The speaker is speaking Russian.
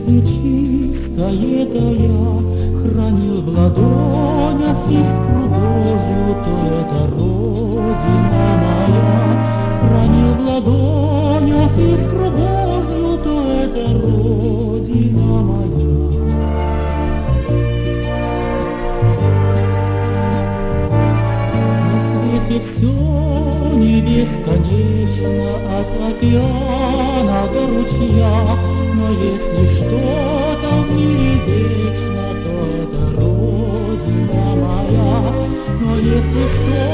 Если чистое это я хранил в ладонях искру Божью, то это Родина моя. Хранил в ладонях искру Божью, то это Родина моя. На свете все не бесконечно, от океана до ручья, но если что-то в мире вечно, то это Родина моя. Но если что